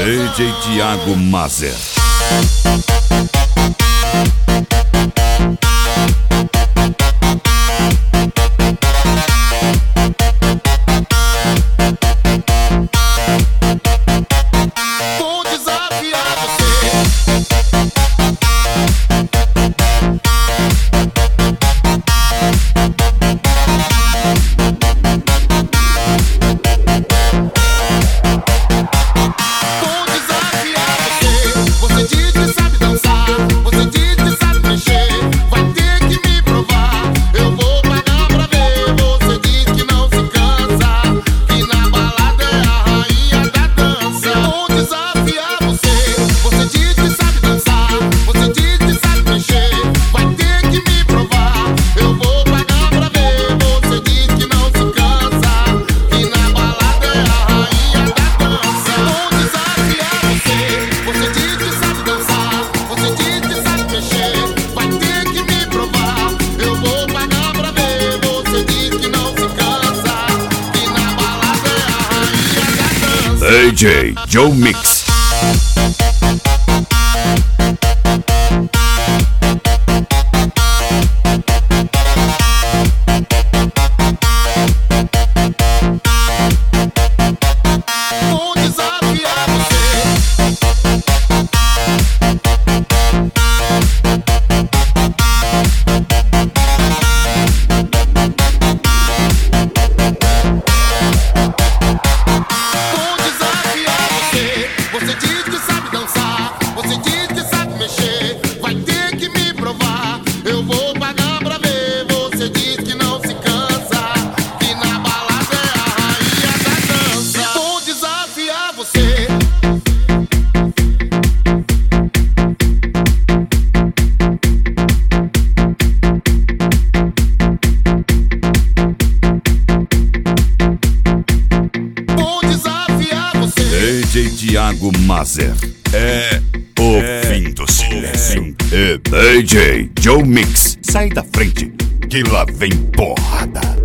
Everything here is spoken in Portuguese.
DJ Thiago Mazer. Vou desafiar você. Você diz que sabe dançar, você diz que sabe mexer. Vai ter que me provar, eu vou pagar pra ver. Você diz que não se cansa, que na balada é a rainha da dança. Vou desafiar você. Você diz que sabe dançar, você diz que sabe mexer. Vai ter que me provar, eu vou pagar pra ver. Você diz que não se cansa, que na balada é a rainha da dança. Vou desafiar você. Você diz que sabe dançar, você diz que sabe mexer. Vai ter que me provar, eu vou pagar pra ver. Você diz que não se cansa, que na balada é a rainha da dança. DJ Joe Mix. Vou desafiar você. Vou desafiar você. Você diz que sabe dançar, você diz que sabe mexer. Vai ter que me provar, eu vou pagar pra ver. Você diz que não se cansa, que na balada é a rainha da dança. Vou desafiar você. Vou desafiar você. DJ Thiago Mazer. É o fim do silêncio. E DJ Joe Mix. Sai da frente, que lá vem porrada.